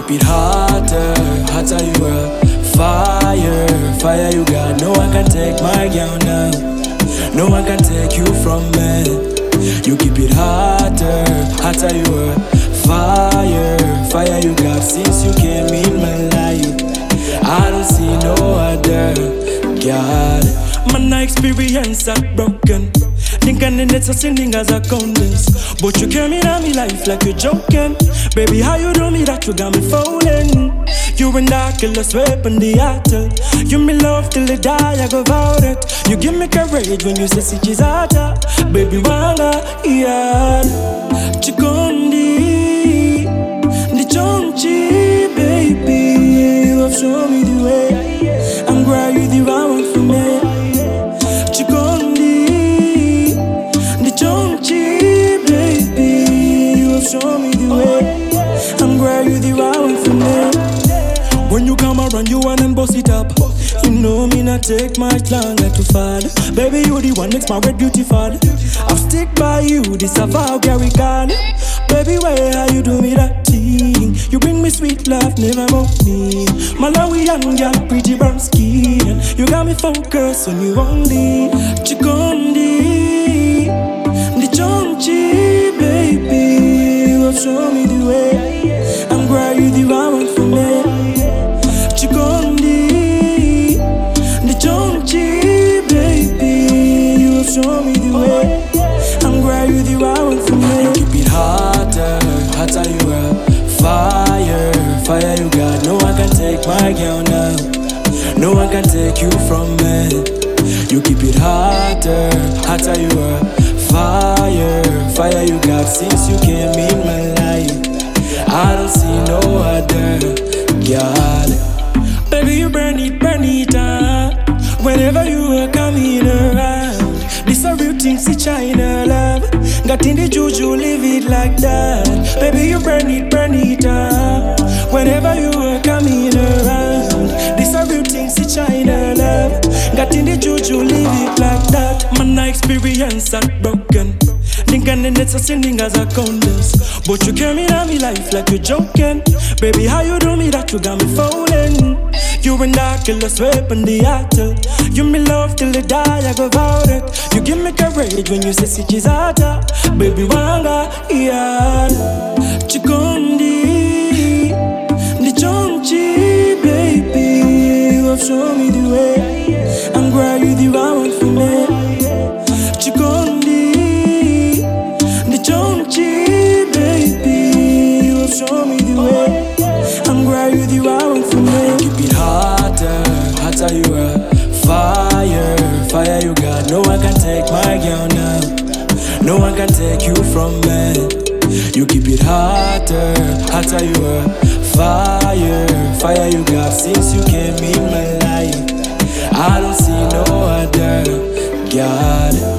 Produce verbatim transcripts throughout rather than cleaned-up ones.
keep it hotter, hotter you are. Fire, fire you got. No one can take my girl now. No one can take you from me. You keep it hotter, hotter you are. Fire, fire you got. Since you came in my life, I don't see no other God. My experience are broken. Think I need to sending as a condens. But you came in on me life like you're joking. Baby, how you do me that you got me falling? You and I kill us weapon the attle. You me love till the die, I go about it. You give me courage when you say she's hotter. Baby, wanga, yeah. Chikondi, the chonchi, baby. You have shown me the way. I'm glad you the one for me. Chikondi, the chonchi, baby. You have shown me the way. I'm glad you the one for me. When you come around, you want and boss it up. You know me not take much longer to fall. Baby, you the one makes my red beautiful. I'll stick by you, this a vow carry on. Baby, why how you do me that thing? You bring me sweet love, never about me. Malawi young girl, pretty brown skin. You got me focused on you only. Chikondi, the chonchi, baby. You have shown me the way. I'm glad you the one for me. Chikondi, the chonchi, baby. You have shown me the way. I'm glad you the one for me. You keep it hotter, hotter you are. Fire, fire you got. No one can take my girl now. No one can take you from me. You keep it hotter, hotter you are. Fire, fire you got. Since you came in my life, I don't see no other God. Baby, you burn it, burn it up. Whenever you are coming around, this a real thing, see China love. Got in the juju, leave it like that. Baby, you burn it, burn it up. Whenever you are coming around, this a real thing, see China love. Got in the juju, leave it like that. My experience are broken. Think I need to sending as a condens. But you came in on me life like you're joking. Baby, how you do me that you got me falling? You and I kill us weapon the attle. You me love till the die, I go about it. You give me courage when you say she's hotter. Baby, wanga, yeah. Chikondi, the chonchi, baby. You have shown me the way. I'm glad you the one for me. Chikondi, the chonchi, baby. You have shown me the way. I'm glad you the one for me. Keep it hotter, hotter you are. Fire, fire you got. No one can take my girl now. No one can take you from me. You keep it hotter, hotter you are. Fire, fire you got. Since you came in my life, I don't see no other God.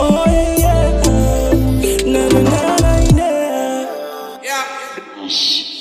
Shh.